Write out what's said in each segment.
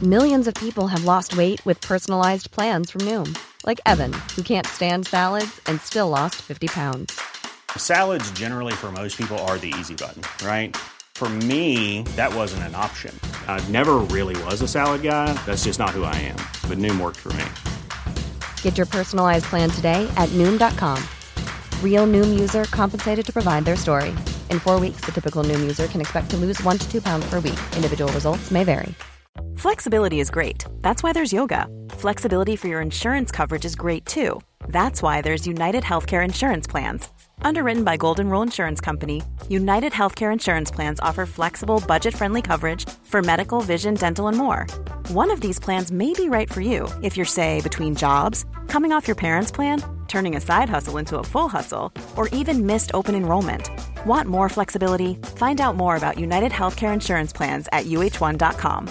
Millions of people have lost weight with personalized plans from Noom. Like Evan, who can't stand salads and still lost 50 pounds. Salads generally for most people are the easy button, right? For me, that wasn't an option. I never really was a salad guy. That's just not who I am. But Noom worked for me. Get your personalized plan today at Noom.com. Real Noom user compensated to provide their story. In 4 weeks, the typical Noom user can expect to lose 1 to 2 pounds per week. Individual results may vary. Flexibility is great. That's why there's yoga. Flexibility for your insurance coverage is great too. That's why there's United Healthcare Insurance Plans. Underwritten by Golden Rule Insurance Company, United Healthcare Insurance Plans offer flexible, budget-friendly coverage for medical, vision, dental, and more. One of these plans may be right for you if you're, say, between jobs, coming off your parents' plan, turning a side hustle into a full hustle, or even missed open enrollment. Want more flexibility? Find out more about United Healthcare Insurance Plans at uh1.com.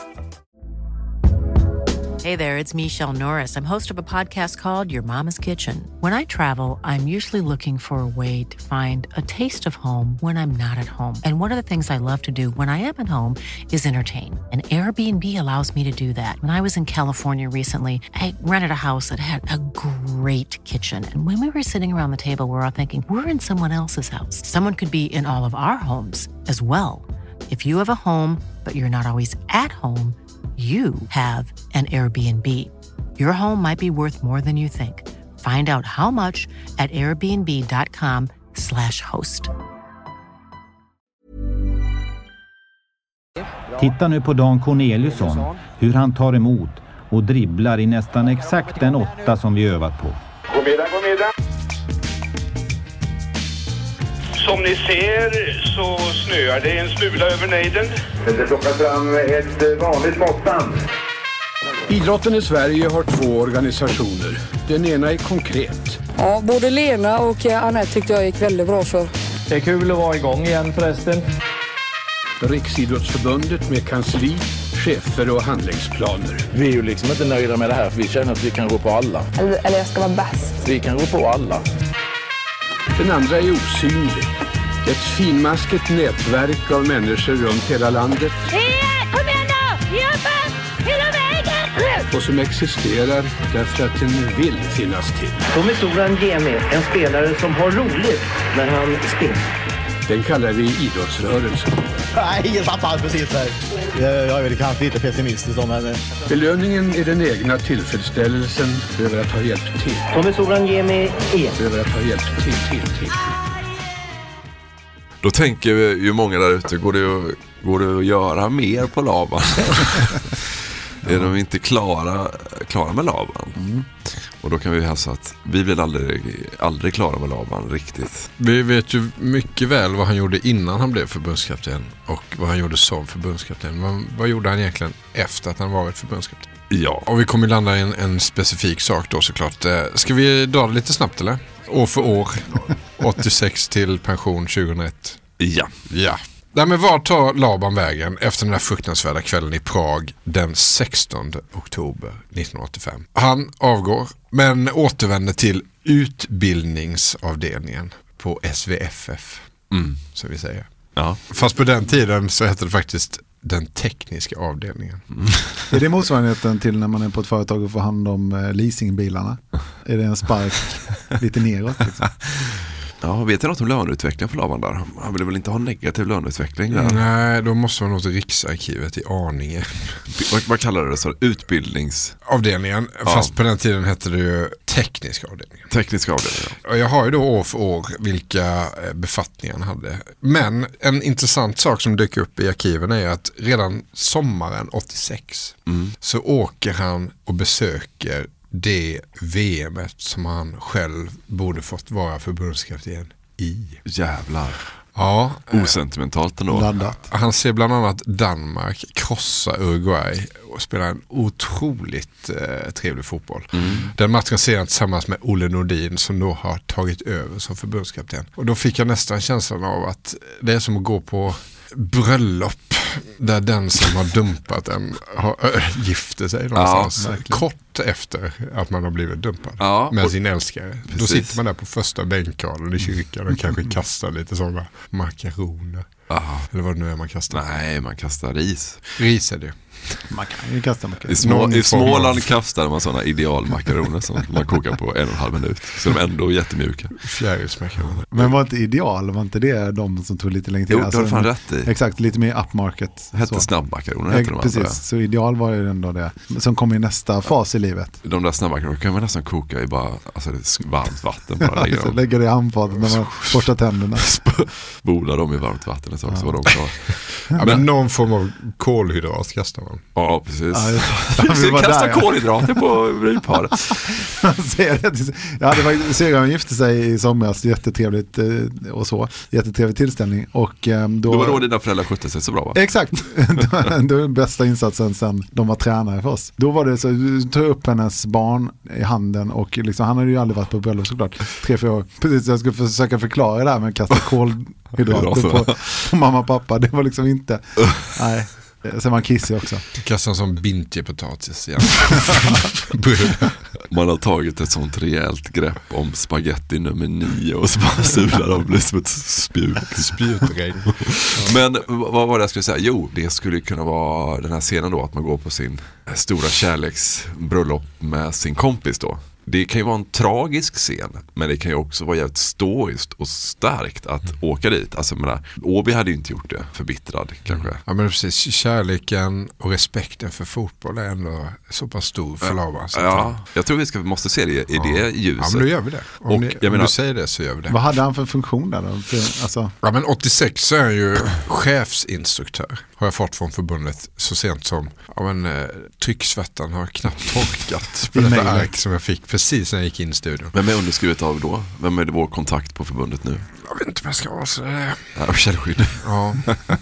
Hey there, it's Michelle Norris. I'm host of a podcast called Your Mama's Kitchen. When I travel, I'm usually looking for a way to find a taste of home when I'm not at home. And one of the things I love to do when I am at home is entertain. And Airbnb allows me to do that. When I was in California recently, I rented a house that had a great kitchen. And when we were sitting around the table, we were all thinking, we're in someone else's house. Someone could be in all of our homes as well. If you have a home, but you're not always at home, you have an Airbnb. Your home might be worth more than you think. Find out how much at airbnb.com/host. Titta nu på Dan Corneliusson, hur han tar emot och dribblar i nästan exakt den 8 som vi övat på. God middag. Som ni ser så snöar det en smula över nejden. Det plockar fram ett vanligt måttband. Idrotten i Sverige har 2 organisationer. Den ena är Konkret. Ja, både Lena och Anette tyckte jag gick väldigt bra för. Det är kul att vara igång igen förresten. Riksidrottsförbundet med kansli, chefer och handlingsplaner. Vi är ju liksom inte nöjda med det här, för vi känner att vi kan gå på alla. Eller jag ska vara bäst. Vi kan gå på alla. Den andra är osynlig. Ett finmaskigt nätverk av människor runt hela landet. Kom igen då! Jobba! Hela vägen! Och som existerar därför att den vill finnas till. Tommy Soran Gemi, en spelare som har roligt när han spelar. Den kallar vi idrottsrörelsen. Nej, jag tappade precis där. Jag är väl kanske lite pessimistisk om henne. Belöningen är den egna tillfredsställelsen över att ha hjälpt till. Tommy Soran Gemi över att ha hjälpt till. Då tänker ju många där ute, går det att göra mer på Laban? Är de inte klara med Laban? Mm. Och då kan vi hälsa att vi blir aldrig klara med Laban riktigt. Vi vet ju mycket väl vad han gjorde innan han blev förbundskapten och vad han gjorde som förbundskapten. Vad gjorde han egentligen efter att han varit förbundskapten? Ja. Och vi kommer landa i en specifik sak då såklart. Ska vi dra det lite snabbt eller? År för år. 86 till pension 2001. Ja. Nej, men var tar Laban vägen efter den här fruktansvärda kvällen i Prag den 16 oktober 1985? Han avgår, men återvänder till utbildningsavdelningen på SVFF, som vi säger. Ja. Fast på den tiden så hette det faktiskt den tekniska avdelningen. Är det motsvarigheten till när man är på ett företag och får hand om leasingbilarna? Är det en spark lite neråt liksom? Ja, vet jag något om löneutveckling för Laban där? Han vill väl inte ha negativ löneutveckling där? Nej, då måste man nå till Riksarkivet i Arninge. Vad kallar det så? Utbildningsavdelningen. Ja. Fast på den tiden hette det ju tekniska avdelningen. Tekniska avdelningen. Och jag har ju då år för år vilka befattningar han hade. Men en intressant sak som dyker upp i arkiven är att redan sommaren 86 så åker han och besöker det VMet som han själv borde fått vara förbundskapten i. Jävlar. Ja. Osentimentalt ändå. Laddat. Han ser bland annat Danmark krossa Uruguay och spelar en otroligt trevlig fotboll. Den matchen ser han tillsammans med Olle Nordin som då har tagit över som förbundskapten. Och då fick jag nästan känslan av att det är som att gå på bröllop där den som har dumpat den gifter sig någonstans kort efter att man har blivit dumpad med sin älskare. Precis. Då sitter man där på första bänkraden i kyrkan och kanske kastar lite sådana makaroner. Eller vad det nu är man kastar. Nej, man kastar ris. Ris är det. Man kan ju kasta makaroner. I Småland kastar man sådana idealmakaroner som man kokar på 1,5 minut. Så de är ändå jättemjuka. Fjärilsmakaroner. Men var inte ideal, var inte det de som tog lite längre tid? Jo, det har fan rätt i. Exakt, lite mer upmarket. Hette snabbmakaroner. Precis, så ideal var ju ändå det. Som kom i nästa fas i livet. De där snabbmakaroner kan man nästan koka i bara varmt vatten. Bara så lägger det i handfatet när man borstar tänderna. Spolar dem i varmt vatten så var de klar. Men någon form av kolhydrat kastar man. Ja, precis. Kasta kolhydrater på brytparet. Ja, det var syrran gifte sig i somras, jättetrevligt och så. Jättetrevlig tillställning. Och då var då dina föräldrar skötte sig så bra, va? Exakt. Det var den bästa insatsen sen de var tränare för oss. Då var det så, du tog upp hennes barn i handen och liksom, han hade ju aldrig varit på bröllop såklart. 3-4 år. Precis, jag skulle försöka förklara det här med att kasta kolhydrater på mamma och pappa. Det var liksom inte... Nej. Sen var kissig också. Kastar som bintjepotatis igen. Man har tagit ett sånt rejält grepp om spaghetti nummer 9 och så bara sular de blir som ett spjutregn. Men vad var det jag skulle säga? Jo, det skulle kunna vara den här scenen då, att man går på sin stora kärleksbröllop med sin kompis då. Det kan ju vara en tragisk scen, men det kan ju också vara jävligt stoiskt och starkt att åka dit. Alltså, Åby hade ju inte gjort det förbittrad kanske. Ja, men precis. Kärleken och respekten för fotboll är ändå så pass stor för Laban. Ja, jag tror vi måste se det i det ljuset. Ja, men då gör vi det. Om du säger det så gör vi det. Vad hade han för funktion där då? Ja, men 86 så är han ju chefsinstruktör. Har jag fått från förbundet så sent som trycksvärtan har knappt torkat på detta ark som jag fick precis när jag gick in i studion. Vem är underskrivet av då? Vem är det vår kontakt på förbundet nu? Jag vet inte vad jag ska vara så det är. Källskydd. Ja.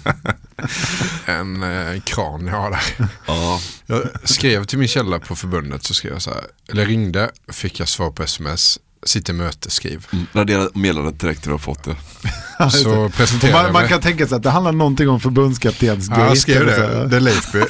En kran jag har där. Ja. Jag skrev till min källa på förbundet så skrev jag så här, eller ringde, fick jag svar på sms. Sitter möte, skriv. Radera meddelandet direkt när du har fått det. Så presenterar man kan tänka sig att det handlar någonting om förbundskaptens grej. Jag skrev det är Leifby.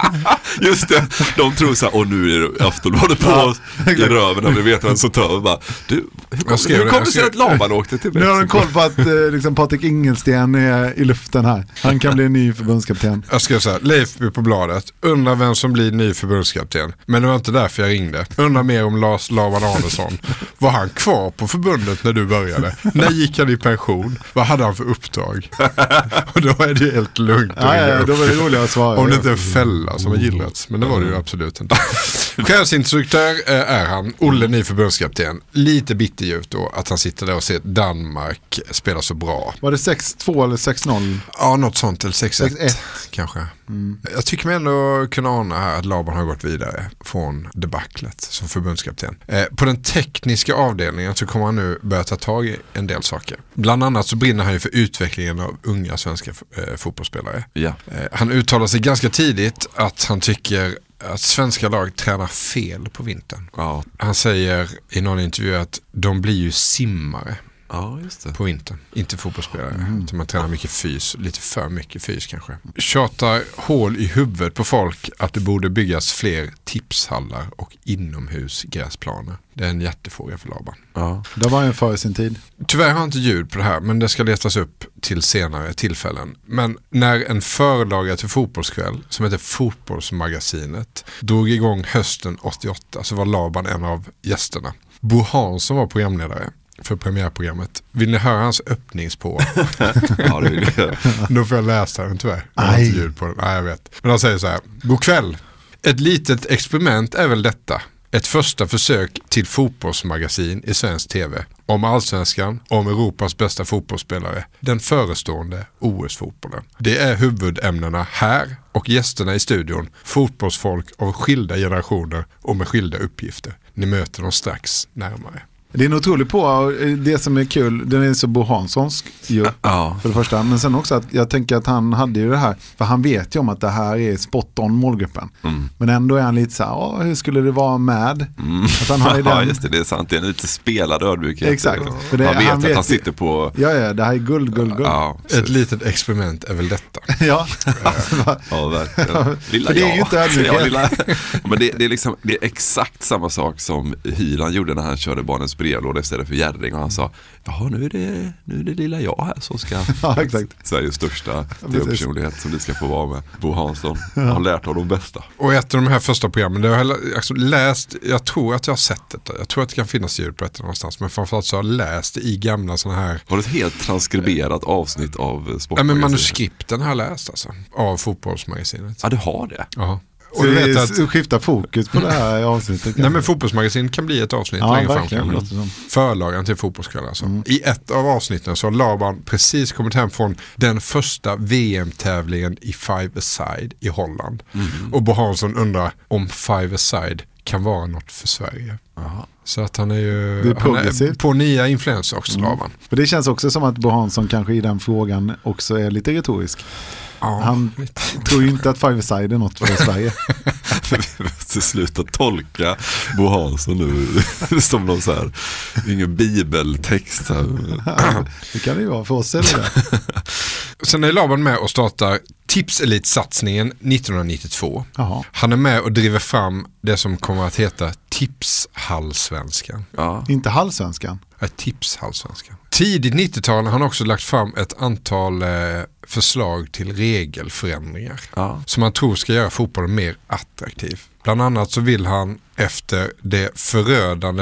Just det, de tror så här, och nu är det Aftonbladet på i röven när vi vet vem som tar bara, hur kommer det sig att Laban åkte till nu har de koll på att liksom, Patrik Ingelsten är i luften här. Han kan bli en ny förbundskapten. Jag skrev så här, Leifby på bladet, undrar vem som blir ny förbundskapten. Men det var inte därför jag ringde. Undrar mer om Lars Laban Arnesson. Var han kvar på förbundet när du började? När gick han i pension? Vad hade han för uppdrag? Och då är det ju helt lugnt. Ja, då var det roligt att svara. Om det inte är en fälla som har gillrats. Men det var det ju absolut inte. Chefsinstruktör är han, Olle, ny förbundskapten. Lite bitterljuvt då att han sitter där och ser Danmark spela så bra. Var det 6-2 eller 6-0? Ja, något sånt. Eller 6-1 kanske. Jag tycker mig ändå kunna ana här att Laban har gått vidare från debaclet som förbundskapten. På den tekniska avdelningen så kommer han nu börja ta tag i en del saker. Bland annat så brinner han ju för utvecklingen av unga svenska fotbollsspelare. Ja. Han uttalar sig ganska tidigt att han tycker att svenska lag tränar fel på vintern. Ja. Han säger i någon intervju att de blir ju simmare. Ja, just det. På vintern. Inte fotbollsspelare. Man tränar mycket fys. Lite för mycket fys kanske. Tjatar hål i huvudet på folk att det borde byggas fler tipshallar och inomhusgräsplaner. Det är en jättefråga för Laban. Ja. Det var ju för sin tid. Tyvärr har jag inte ljud på det här, men det ska letas upp till senare tillfällen. Men när en förlaga till Fotbollskväll som heter Fotbollsmagasinet drog igång hösten 88 så var Laban en av gästerna. Bo Hansson var programledare för premiärprogrammet. Vill ni höra hans öppningspå? Ja, det vill jag. Då får jag läsa den tyvärr. Jag har inte ljud på den. Nej, jag vet. Men han säger så här. God kväll. Ett litet experiment är väl detta. Ett första försök till fotbollsmagasin i svensk tv. Om allsvenskan, om Europas bästa fotbollsspelare. Den förestående OS-fotbollen. Det är huvudämnena här och gästerna i studion. Fotbollsfolk av skilda generationer och med skilda uppgifter. Ni möter dem strax närmare. Det är en otroligt på, det som är kul, den är så Bo Hanssons ju, för det första. Men sen också att jag tänker att han hade ju det här, för han vet ju om att det här är spot on målgruppen. Men ändå är han lite så här, hur skulle det vara med? Att han har ju ja, just det, det är sant. Det är en lite spelad ödmjukhet. Exakt. För det, han vet att han sitter på... Ja, det här är guld. Ja, ett litet experiment är väl detta. Ja. Ja, verkligen. Lilla för det är ju inte ödmjukhet. Men det är liksom, det är exakt samma sak som Hyland gjorde när han körde barnens brevlåda istället för Jerring. Och han sa, jaha, nu är det lilla jag här som ska Sveriges största personlighet som ni ska få vara med. Bo Hansson har lärt av de bästa. Och ett av de här första programmen, det har jag alltså läst, jag tror att jag har sett det. Jag tror att det kan finnas ljud på ett någonstans, men framförallt så har jag läst i gamla sådana här... Var det ett helt transkriberat avsnitt av Sportmagasinet? Ja, men manuskripten har jag läst alltså, av Fotbollsmagasinet. Ja, du har det? Ja. Och du vet att skifta fokus på det här avsnittet. Nej, men Fotbollsmagasin kan bli ett avsnitt längre fram. Förlagen till Fotbollskväll alltså. I ett av avsnitten så har Laban precis kommit hem från den första VM-tävlingen i five-a-side i Holland. Och Bo Hansson undrar om five-a-side kan vara något för Sverige. Aha. Så att han är ju han är på nya influenser också, Laban. För det känns också som att Bo Hansson kanske i den frågan också är lite retorisk. Ja, han tror ju inte att five-a-side är något för Sverige. Vi måste sluta tolka Bo Hansson nu som någon så här, ingen bibeltext här. Det kan det ju vara för oss, eller det? Sen är Laban med och startar Tipselit-satsningen 1992. Aha. Han är med och driver fram det som kommer att heta Tipshallsvenskan. Ja. Inte Hallsvenskan? Tipshallsvenskan. Tidigt 90-tal har han också lagt fram ett antal förslag till regelförändringar som han tror ska göra fotbollen mer attraktiv. Bland annat så vill han efter det förödande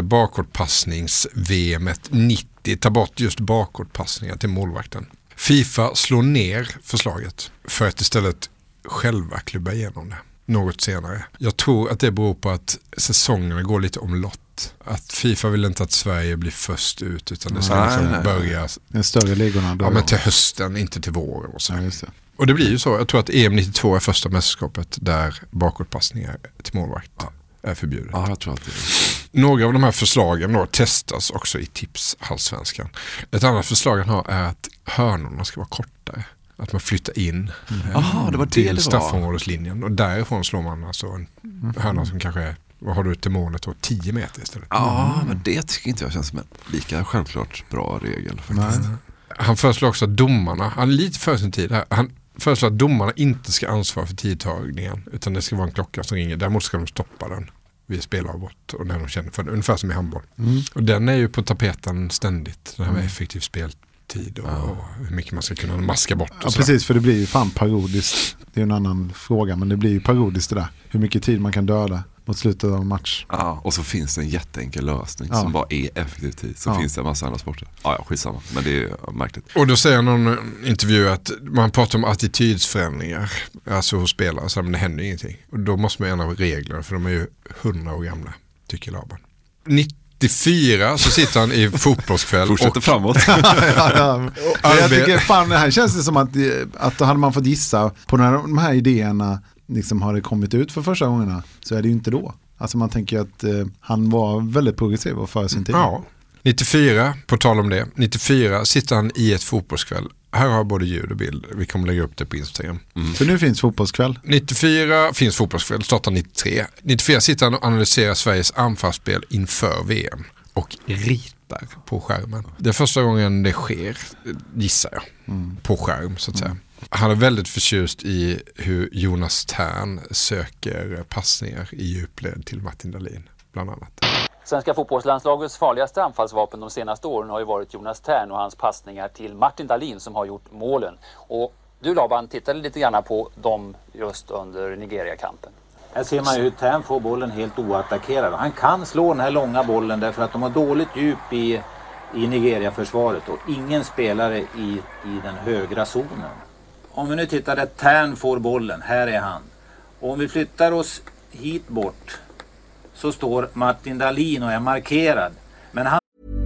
bakåtpassnings-VMet 90 ta bort just bakåtpassningar till målvakten. FIFA slår ner förslaget för att istället själva klubba igenom det något senare. Jag tror att det beror på att säsongerna går lite omlott. Att FIFA vill inte att Sverige blir först ut, utan det ska börja en större ligorna då. Ja, men till hösten, inte till våren och så. Ja, just det. Och det blir ju så. Jag tror att EM 92 är första mästerskapet där bakåtpassningar till målvakt är förbjudet. Ja, jag tror att det är. Några av de här förslagen då testas också i Tipshallsvenskan. Ett annat förslag han har är att hörnorna ska vara kortare. Att man flyttar in det var till straffområdeslinjen. Och därifrån slår man alltså en hörna som kanske är, vad har du till målet då, 10 meter istället. Ja, men det tycker inte jag känns som en lika självklart bra regel faktiskt. Han föreslår också att domarna, han är lite för sin tid här, han föreslår att domarna inte ska ansvara för tidtagningen, utan det ska vara en klocka som ringer. Däremot ska de stoppa den vid spelavbrott och när de känner för den, ungefär som i handboll. Och den är ju på tapeten ständigt, den här med effektiv speltid och hur mycket man ska kunna maska bort. Ja, precis, för det blir ju fan parodiskt. Det är en annan fråga, men det blir ju parodiskt det där. Hur mycket tid man kan döda mot slutet av en match. Ja, och så finns det en jätteenkel lösning som bara är effektiv tid. Så finns det en massa andra sporter. Ja, skitsamma. Men det är märkligt. Och då säger någon intervju att man pratar om attitydsförändringar, alltså hos spelare, så men det händer ingenting. Och då måste man ändra regler, för de är ju 100 år gamla, tycker Laban. 94 så sitter han i Fotbollskväll. Fortsätter framåt. Jag tycker fan, det här känns det som att hade man fått gissa på när de här idéerna liksom har det kommit ut för första gångerna, så är det ju inte då. Alltså man tänker att han var väldigt progressiv och för sin tid. Ja. 94, på tal om det, 94 sitter han i ett Fotbollskväll. Här har både ljud och bild. Vi kommer lägga upp det på Instagram. Så nu finns Fotbollskväll? 94 finns Fotbollskväll, startar 93. 94 sitter han och analyserar Sveriges anfallsspel inför VM och ritar på skärmen. Det är första gången det sker, gissar jag, på skärm så att säga. Han är väldigt förtjust i hur Jonas Tern söker passningar i djupled till Martin Dahlin, bland annat. Svenska fotbollslandslagets farligaste anfallsvapen de senaste åren har ju varit Jonas Tern och hans passningar till Martin Dahlin som har gjort målen. Och du Laban tittade lite grann på dem just under Nigeria-kampen. Här ser man ju hur Tern får bollen helt oattackerad. Han kan slå den här långa bollen därför att de har dåligt djup i Nigeria-försvaret och ingen spelare i den högra zonen. Om vi nu tittar där Tern får bollen, här är han. Och om vi flyttar oss hit bort så står Martin Dahlin och är markerad. Men han...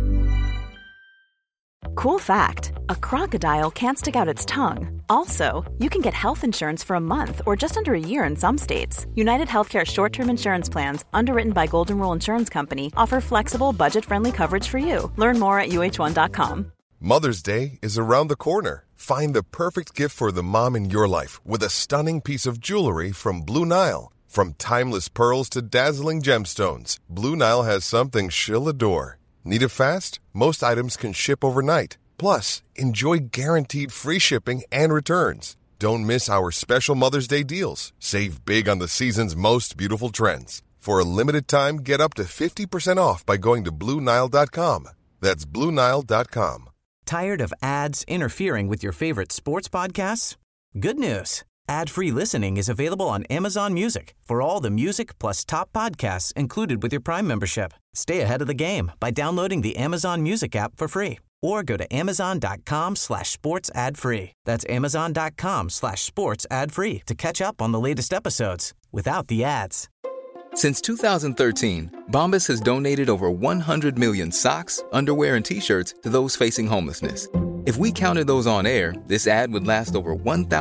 Cool fact, a crocodile can't stick out its tongue. Also, you can get health insurance for a month or just under a year in some states. United Healthcare short-term insurance plans, underwritten by Golden Rule Insurance Company, offer flexible, budget-friendly coverage for you. Learn more at uh1.com. Mother's Day is around the corner. Find the perfect gift for the mom in your life with a stunning piece of jewelry from Blue Nile. From timeless pearls to dazzling gemstones, Blue Nile has something she'll adore. Need it fast? Most items can ship overnight. Plus, enjoy guaranteed free shipping and returns. Don't miss our special Mother's Day deals. Save big on the season's most beautiful trends. For a limited time, get up to 50% off by going to BlueNile.com. That's BlueNile.com. Tired of ads interfering with your favorite sports podcasts? Good news. Ad-free listening is available on Amazon Music for all the music plus top podcasts included with your Prime membership. Stay ahead of the game by downloading the Amazon Music app for free or go to amazon.com/sports ad free. That's amazon.com/sports ad free to catch up on the latest episodes without the ads. Since 2013, Bombas has donated over 100 million socks, underwear, and T-shirts to those facing homelessness. If we counted those on air, this ad would last over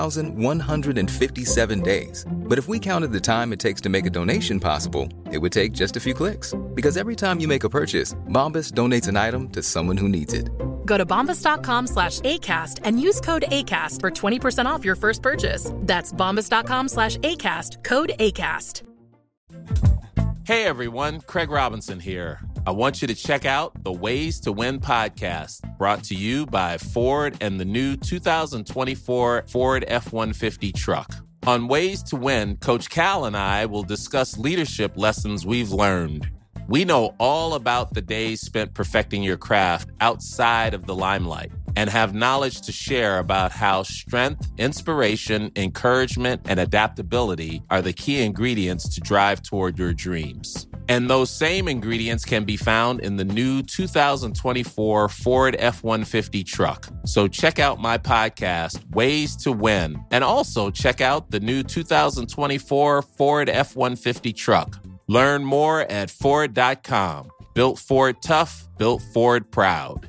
1,157 days. But if we counted the time it takes to make a donation possible, it would take just a few clicks. Because every time you make a purchase, Bombas donates an item to someone who needs it. Go to bombas.com/ACAST and use code ACAST for 20% off your first purchase. That's bombas.com/ACAST, code ACAST. Hey everyone, Craig Robinson here. I want you to check out the Ways to Win podcast, brought to you by Ford and the new 2024 Ford F-150 truck. On Ways to Win, Coach Cal and I will discuss leadership lessons we've learned. We know all about the days spent perfecting your craft outside of the limelight and have knowledge to share about how strength, inspiration, encouragement, and adaptability are the key ingredients to drive toward your dreams. And those same ingredients can be found in the new 2024 Ford F-150 truck. So check out my podcast, Ways to Win, and also check out the new 2024 Ford F-150 truck. Learn more at Ford.com. Built Ford tough, built Ford proud.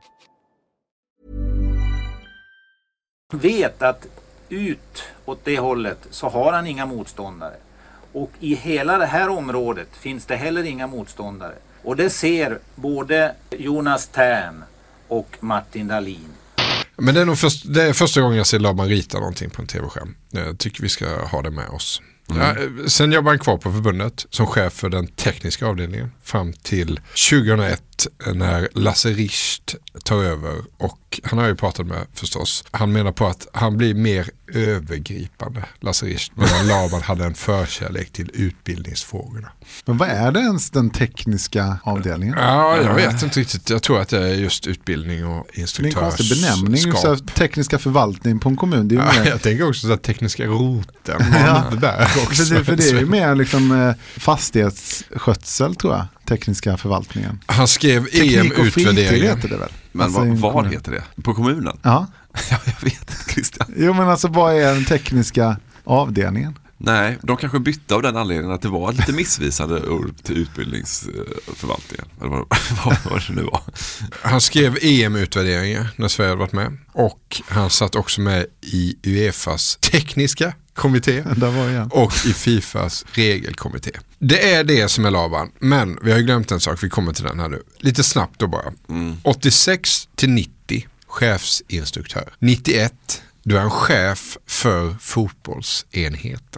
Vet att ut åt det hållet så har han inga motståndare. Och i hela det här området finns det heller inga motståndare. Och det ser både Jonas Tern och Martin Dahlin. Men det är nog första gången jag ser Laban rita någonting på en tv-skärm. Jag tycker vi ska ha det med oss. Ja, sen jobbar han kvar på förbundet som chef för den tekniska avdelningen fram till 2001 när Lasse Richt tar över, och han har ju pratat med förstås. Han menar på att han blir mer övergripande, Lasse Richt, medan Laban hade en förkärlek till utbildningsfrågorna. Men vad är det ens den tekniska avdelningen? Ja, jag vet inte riktigt. Jag tror att det är just utbildning och instruktörs. Det är en konstig benämning, så tekniska förvaltning på en kommun. Det är mer... Jag tänker också att tekniska roten det där också. För det är ju mer liksom fastighetsskötsel, tror jag. Tekniska förvaltningen. Han skrev EM-utvärderingen. Det väl? Men vad heter det? På kommunen? Ja. Jag vet inte, Christian. Jo, men alltså vad är den tekniska avdelningen? Nej, de kanske bytte av den anledningen att det var lite missvisande ord till utbildningsförvaltningen. Eller vad det nu var. Han skrev EM-utvärderingar när Sverige hade varit med. Och han satt också med i UEFAs tekniska kommitté och i FIFAs regelkommitté. Det är det som är Laban. Men vi har ju glömt en sak, vi kommer till den här nu. Lite snabbt då bara. 86 till 90 chefsinstruktör. 91 du är en chef för fotbollsenheten.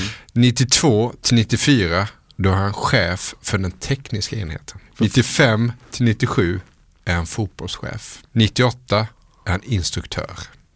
92 till 94 du är en chef för den tekniska enheten. 95 till 97 är en fotbollschef. 98 är en instruktör.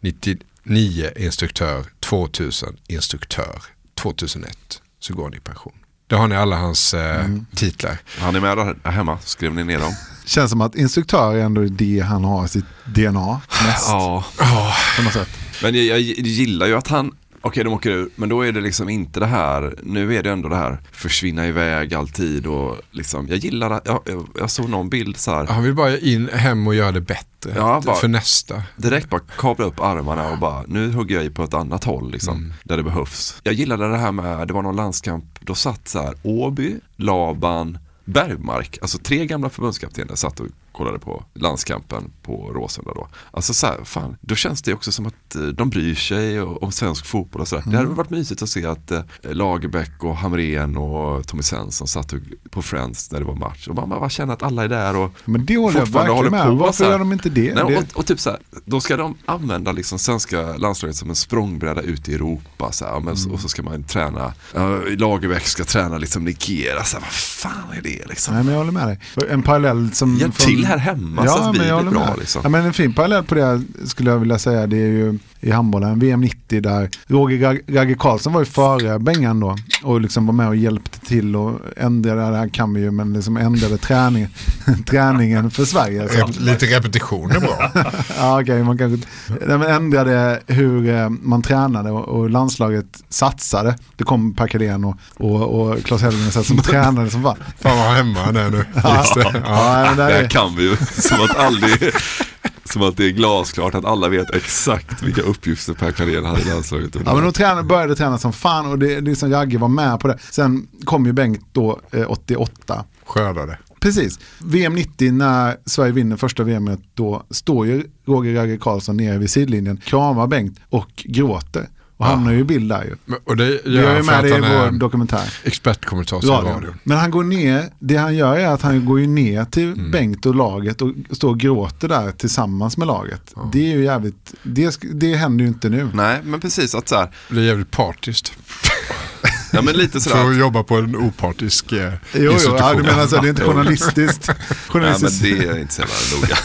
99 instruktör, 2000 instruktör, 2001 så går han i pension. Då har ni alla hans titlar. Han är med där hemma, skrev ni ner dem? Känns som att instruktör är ändå det han har sitt DNA mest. Ja, på något sätt. Men jag gillar ju att han, okej, de åker ur, men då är det liksom inte det här, nu är det ändå det här försvinna iväg alltid och liksom, jag gillar det, jag såg någon bild så här. Han vill bara in hem och göra det bättre för nästa. Direkt bara kabla upp armarna och bara, nu hugger jag i på ett annat håll liksom, där det behövs. Jag gillade det här med, det var någon landskamp, då satt så här Åby, Laban, Bergmark, alltså 3 gamla förbundskaptener satt och kollade på landskampen på Råsunda då. Alltså så här, fan, då känns det också som att de bryr sig om svensk fotboll och sådär. Det hade varit mysigt att se att Lagerbäck och Hamrén och Tommy Svensson satt på Friends när det var match. Och man bara känner att alla är där och men det håller jag verkligen med. Varför gör de inte det? Nej, och typ så här, då ska de använda liksom svenska landslaget som en språngbräda ut i Europa så här, och så ska man träna, Lagerbäck ska träna liksom Nigeria så här, vad fan är det liksom? Nej, men jag håller med dig. En parallell som hjälp till till här hemma så att vi blir bra. Liksom. Ja, men en fin parallell på det skulle jag vilja säga, det är ju i handbollen, VM 90 där Roger Ragge Karlsson var ju före Bengan då och liksom var med och hjälpte till och ändrade, det här kan vi ju, men liksom ändrade träningen för Sverige. Lite repetition är bra. Ja, okej, man kanske ändrade hur man tränade och landslaget satsade. Det kom Per Kadén och Claes Hellgren som tränade som var. Fan vad hemma det är nu. Just det. Ja, det här kan vi ju som att det är glasklart att alla vet exakt vilka uppgifter Per Kadén hade i landslaget. Ja, men de började träna som fan och det är som Jagge var med på det. Sen kom ju Bengt då 88. Skördade. Precis. VM 90 när Sverige vinner första VMet, då står ju Roger Ragge Karlsson nere vid sidlinjen, kramar Bengt och gråter. Och han har ju bild där ju. Och det gör ju med det i vår dokumentär. Expertkommentator i radio. Men han går ner, det han gör är att han går ju ner till Bengt och laget och står och gråter där tillsammans med laget. Ja. Det är ju jävligt, det händer ju inte nu. Nej, men precis att så här. Det är jävligt partiskt. Ja, men lite sådär. För att jobba på en opartisk institution. Ja, du menar så, det är inte journalistiskt. Ja, men det är inte så jävla noga.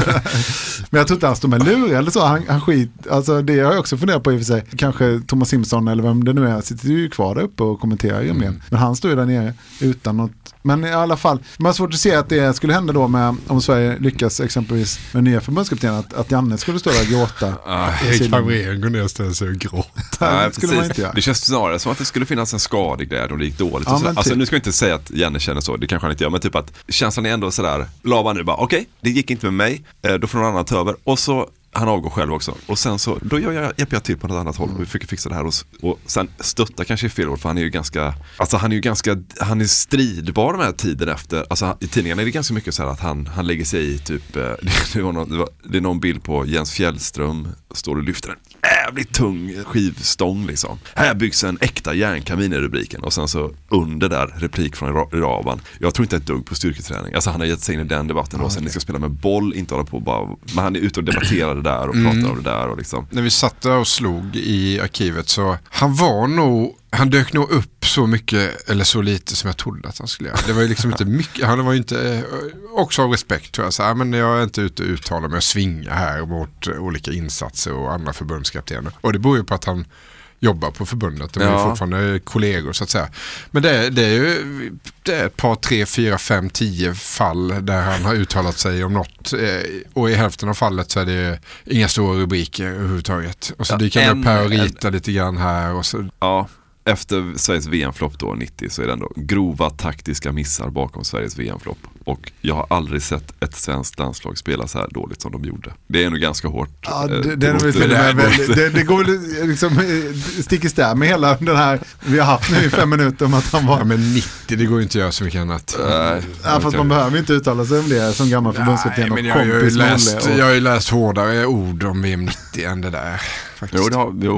Men jag tror inte han står med lur eller så. Han skit, alltså det har jag också funderat på i och för sig. Kanske Thomas Simpson eller vem det nu är sitter ju kvar där uppe och kommenterar men han står ju där nere utan något. Men i alla fall, man har svårt att se att det skulle hända då med om Sverige lyckas exempelvis med nya förbundskaptenen att Janne skulle stå där och gråta. Erik Hamrén går ner och ställer sig och gråta. Nej, skulle man inte göra. Det känns snarare som att det skulle finnas en skadeglädje om det gick dåligt. Ja, alltså nu ska jag inte säga att Janne känner så, det kanske han inte gör, men typ att känslan är ändå sådär, Laban nu bara, okej, det gick inte med mig, då får någon annan ta över. Och så han avgår hjälper också. Och sen så, då hjälper jag till på något annat håll och vi fick fixa det här. Och sen stötta kanske i fel ord, för han är ju ganska, alltså han är stridbar de här tiden efter. Alltså i tidningarna är det ganska mycket så här att han lägger sig i typ, det är någon bild på Jens Fjällström, står och lyfter en jävligt tung skivstång liksom. Här byggs en äkta järnkamin i rubriken. Och sen så under där, replik från Raban. Jag tror inte ett dugg på styrketräning. Alltså han har gett sig in i den debatten och sen ni ska spela med boll, inte hålla på bara. Men han är ute och debatterar det där och pratar om det där och liksom. När vi satt där och slog i arkivet så han dök nog upp så mycket eller så lite som jag trodde att han skulle göra. Det var ju liksom inte mycket, han var ju inte, också av respekt tror jag, så här, men jag är inte ute och uttalar mig och svinga här mot olika insatser och andra förbundskaptener. Och det beror ju på att han jobbar på förbundet. De är fortfarande kollegor så att säga. Men det är ju ett par, 3, 4, 5, 10 fall där han har uttalat sig om något. Och i hälften av fallet så är det inga stora rubriker överhuvudtaget. Och så dyker han upp här och ritar lite grann här. Och så. Ja. Efter Sveriges VM-flopp då 90 så är det ändå grova taktiska missar bakom Sveriges VM-flopp. Och jag har aldrig sett ett svenskt landslag spela så här dåligt som de gjorde. Det är nog ganska hårt. Ja, det går liksom stick i stäv med hela den här vi har haft nu i 5 minuter om att han var... Ja, men 90, det går ju inte att göra så mycket annat. Ja, fast man behöver inte uttala sig om det som gammal förbundskapten och kompis. Jag har ju läst hårdare ord om VM 90 än det där. Faktiskt.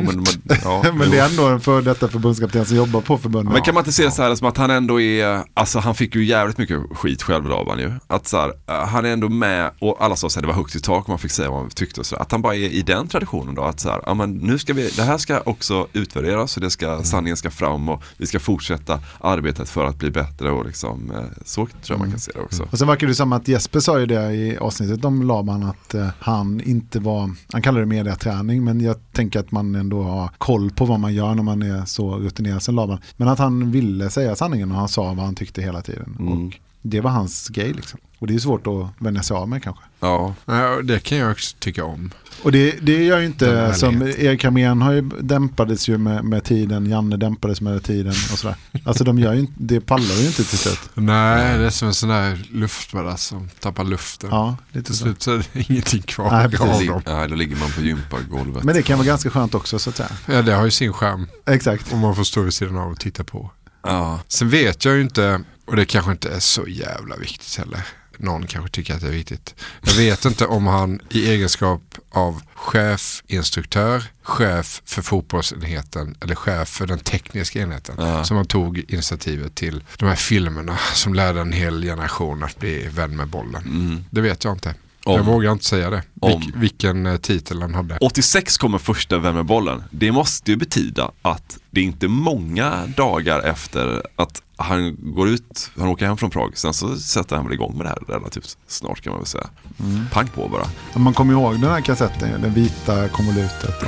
Men det är ändå för detta förbundskapten som jobbar på förbundet. Men kan man inte se det så här som att han ändå är, alltså han fick ju jävligt mycket skit själv av han ju. Att så här, han är ändå med och alla sa att det var högt i tak och man fick säga vad man tyckte och så. Att han bara är i den traditionen då att så här, ja men nu ska det här ska också utvärderas och det ska, sanningen ska fram och vi ska fortsätta arbetet för att bli bättre och liksom, så tror jag man kan se det också. Och sen verkar det som att Jesper sa ju det i avsnittet om Laban att han inte var, han kallar det mediaträning, men jag tänker att man ändå har koll på vad man gör när man är så rutinerad som Laban. Men att han ville säga sanningen och han sa vad han tyckte hela tiden. Och det var hans grej liksom. Och det är svårt att vänja sig av med kanske. Ja, det kan jag också tycka om. Och det gör ju inte som Erik Hamrén har ju dämpades ju med tiden, Janne dämpades med tiden och sådär. Alltså de gör ju inte, det pallar ju inte till slut. Nej, det är som en sån där luftballast som tappar luften. Ja, lite så. Så är det ingenting kvar. Nej, då ligger man på gympagolvet. Men det kan vara ganska skönt också så att säga. Ja, det har ju sin skärm. Exakt. Om man får stå vid sidan av och titta på. Ja. Sen vet jag ju inte, och det kanske inte är så jävla viktigt heller. Någon kanske tycker att det är viktigt. Jag vet inte om han i egenskap av chefinstruktör, chef för fotbollsenheten eller chef för den tekniska enheten som han tog initiativet till de här filmerna som lärde en hel generation att bli vän med bollen. Det vet jag inte. Jag vågar inte säga det. Vilken titel han hade. 86 kommer första Vän med bollen. Det måste ju betyda att det inte är många dagar efter att han går ut, han åker hem från Prag. Sen så sätter han väl igång med det här relativt snart kan man väl säga. Pang på bara. Man kommer ihåg den här kassetten, den vita konvolutet.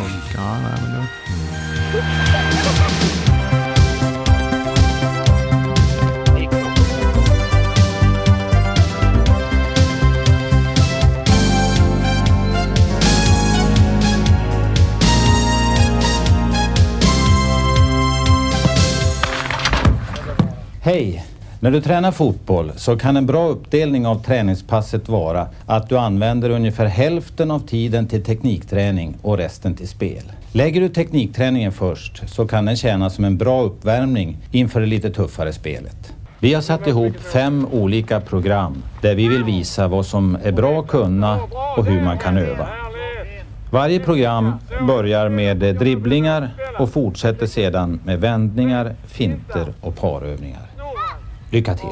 Hej! När du tränar fotboll så kan en bra uppdelning av träningspasset vara att du använder ungefär hälften av tiden till teknikträning och resten till spel. Lägger du teknikträningen först så kan den tjäna som en bra uppvärmning inför det lite tuffare spelet. Vi har satt ihop 5 olika program där vi vill visa vad som är bra att kunna och hur man kan öva. Varje program börjar med dribblingar och fortsätter sedan med vändningar, finter och parövningar. Lycka till!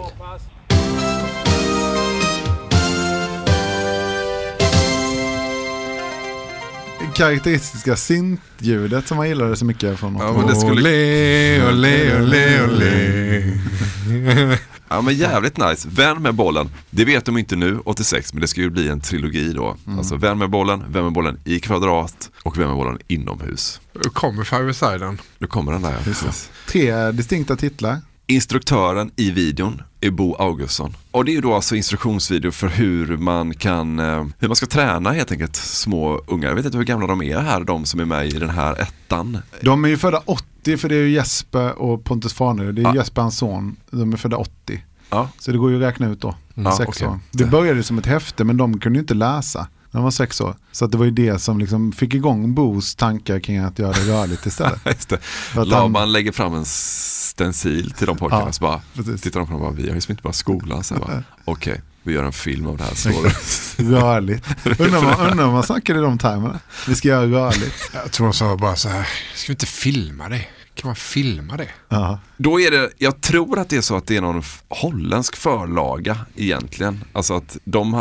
Karaktäristiska syntljudet som man gillade så mycket från något. Ja, men det skulle... Ole. Ja, men jävligt nice. Vän med bollen. Det vet de inte nu, 86, men det ska ju bli en trilogi då. Alltså vän med bollen i kvadrat och vän med bollen inomhus. Då kommer Five-a-Siden. Då kommer den där. Ja. 3 distinkta titlar. Instruktören i videon är Bo Augustsson. Och det är ju då alltså instruktionsvideo för hur man ska träna helt enkelt små ungar. Jag vet inte hur gamla de är här, de som är med i den här ettan. De är ju födda 80, för det är ju Jesper och Pontus Farner. Det är Jesper hans son. De är födda 80. Ja. Så det går ju att räkna ut då. 6 år. Det började som ett häfte, men de kunde ju inte läsa. De var 6 år. Så att det var ju det som liksom fick igång Bos tankar kring att göra det rörligt istället. Just det. Laban lägger fram en stencil till de pojkarna, så bara tittar de på dem och bara, vi har ju inte bara skolan. Så bara, okej, vi gör en film av det här. Rörligt. Undrar om man snackade i de termerna. Vi ska göra rörligt. Jag tror de sa bara så här, ska vi inte filma det? Kan man filma det? Ja. Då är det, jag tror att det är så att det är någon holländsk förlaga egentligen. Alltså att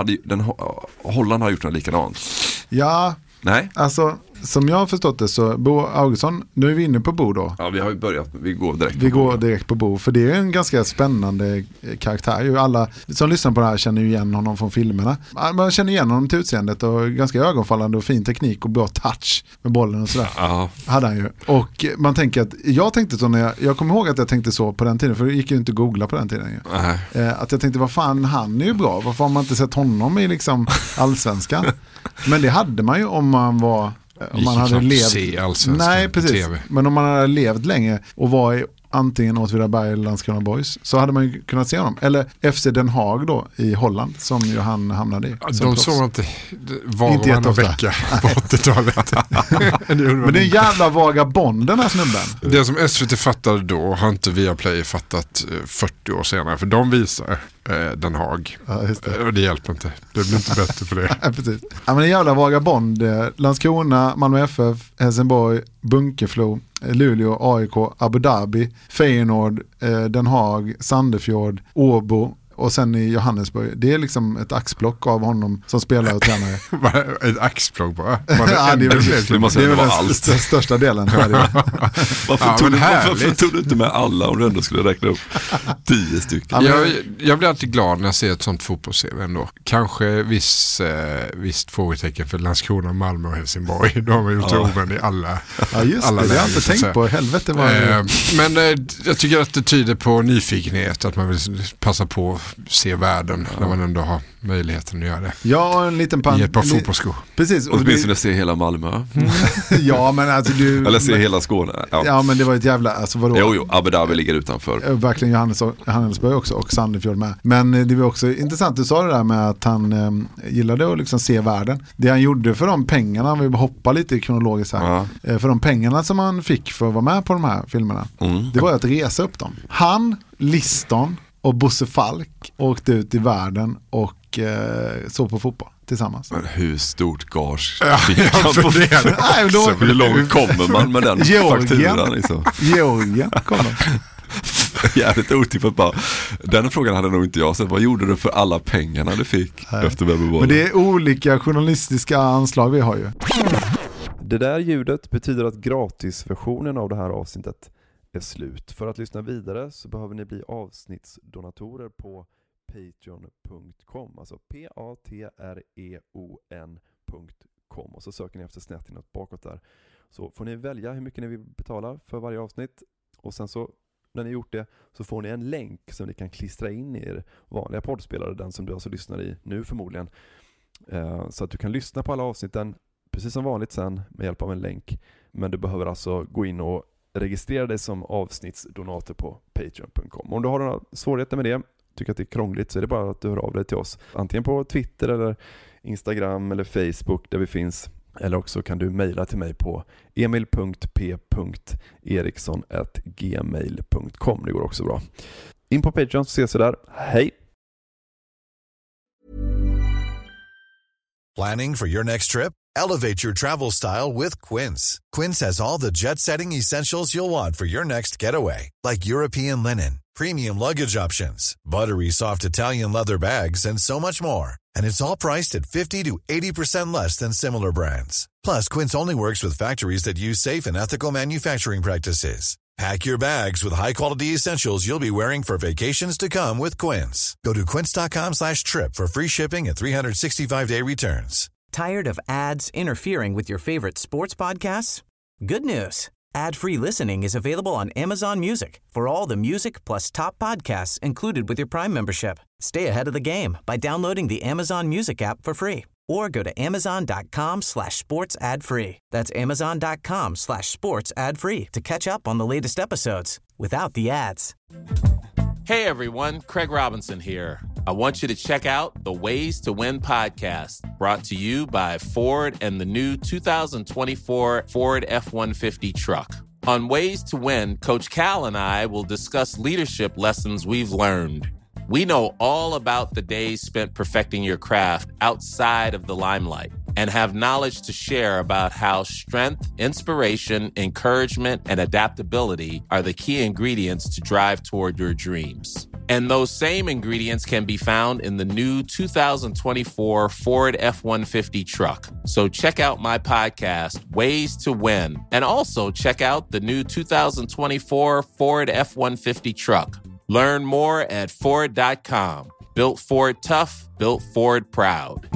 Holland har gjort något likadant. Ja. Nej. Alltså, som jag har förstått det så, Bo Augustsson, nu är vi inne på Bo då. Ja, vi har ju börjat, vi går direkt på Bo. För det är en ganska spännande karaktär. Alla som lyssnar på det här känner ju igen honom från filmerna. Man känner igen honom till utseendet och ganska ögonfallande och fin teknik och bra touch med bollen och sådär. Ja. Hade han ju. Och man tänker att, jag tänkte så när jag kommer ihåg att jag tänkte så på den tiden, för det gick ju inte att googla på den tiden. Att jag tänkte, vad fan, han är ju bra. Varför har man inte sett honom i liksom allsvenskan? Men det hade man ju om man var... Om man hade levt... Nej, precis. TV. Men om man hade levt länge och var i antingen Åtvidaberg eller Landskrona Boys, så hade man ju kunnat se honom. Eller FC Den Haag då i Holland, som ju han hamnade i. De såg inte varannan vecka på 80-talet. Men det är en jävla vagabond, den här snubben. Det som SVT fattade då har inte Viaplay fattat 40 år senare, för de visar Den Haag. Ja, just det. Och det hjälper inte. Det blir inte bättre för det. Ja, precis. Ja, men en jävla vagabond. Landskrona, Malmö FF, Helsingborg, Bunkeflo, Luleå, AIK, Abu Dhabi, Feyenoord, Den Haag, Sandefjord, Åbo och sen i Johannesburg. Det är liksom ett axplock av honom som spelar och tränare. Ett axplock bara? Ja, det är väl den största delen. Varför tog du inte med alla om du ändå skulle räkna upp 10 stycken? Jag blir alltid glad när jag ser ett sånt fotbolls-CV ändå. Kanske visst frågetecken för Landskrona, Malmö och Helsingborg. Då har man gjort oven i alla. Ja, just det. Det har jag inte tänkt på. Helvete men jag tycker att det tyder på nyfikenhet, att man vill passa på se världen när man ändå har möjligheten att göra det. Ja, en liten i ett par fotbollsskor. Precis. Och åtminstone se hela Malmö. Ja, men alltså eller se hela Skåne. Ja, men det var ett jävla... Alltså, vadå? Jo, Abu Dhabi ligger utanför. Verkligen Johannesburg också, och Sandefjord med. Men det var också intressant, du sa det där med att han gillade att liksom se världen. Det han gjorde för de pengarna, vi hoppa lite kronologiskt här, för de pengarna som han fick för att vara med på de här filmerna, det var att resa upp dem. Han, Liston och Bosse Falk åkte ut i världen och såg på fotboll tillsammans. Men hur stort gage fick han på det? Hur långt kommer man med den fakturan? Liksom? Georgien kommer. Jävligt otippat bara. Den frågan hade nog inte jag sett. Vad gjorde du för alla pengarna du fick efter Weberbollen? Men det är olika journalistiska anslag vi har ju. Det där ljudet betyder att gratisversionen av det här avsnittet är slut. För att lyssna vidare så behöver ni bli avsnittsdonatorer på patreon.com, alltså patreon.com, och så söker ni efter snett inåt bakåt där. Så får ni välja hur mycket ni vill betala för varje avsnitt, och sen så när ni gjort det så får ni en länk som ni kan klistra in i er vanliga poddspelare, den som du alltså lyssnar i nu förmodligen, så att du kan lyssna på alla avsnitten precis som vanligt sen med hjälp av en länk. Men du behöver alltså gå in och registrera dig som avsnittsdonator på patreon.com. Om du har några svårigheter med det, tycker att det är krångligt, så är det bara att du hör av dig till oss. Antingen på Twitter eller Instagram eller Facebook där vi finns. Eller också kan du mejla till mig på emil.p.eriksson@gmail.com. Det går också bra. In på Patreon så ses vi där. Hej! Planning for your next trip? Elevate your travel style with Quince. Quince has all the jet-setting essentials you'll want for your next getaway, like European linen, premium luggage options, buttery soft Italian leather bags, and so much more. And it's all priced at 50 to 80% less than similar brands. Plus, Quince only works with factories that use safe and ethical manufacturing practices. Pack your bags with high-quality essentials you'll be wearing for vacations to come with Quince. Go to quince.com/trip for free shipping and 365-day returns. Tired of ads interfering with your favorite sports podcasts? Good news. Ad-free listening is available on Amazon Music for all the music plus top podcasts included with your Prime membership. Stay ahead of the game by downloading the Amazon Music app for free or go to amazon.com/sports ad free. That's amazon.com/sports ad free to catch up on the latest episodes without the ads. Hey everyone, Craig Robinson here. I want you to check out the Ways to Win podcast, brought to you by Ford and the new 2024 Ford F-150 truck. On Ways to Win, Coach Cal and I will discuss leadership lessons we've learned. We know all about the days spent perfecting your craft outside of the limelight and have knowledge to share about how strength, inspiration, encouragement, and adaptability are the key ingredients to drive toward your dreams. And those same ingredients can be found in the new 2024 Ford F-150 truck. So check out my podcast, Ways to Win, and also check out the new 2024 Ford F-150 truck. Learn more at Ford.com. Built Ford tough, built Ford proud.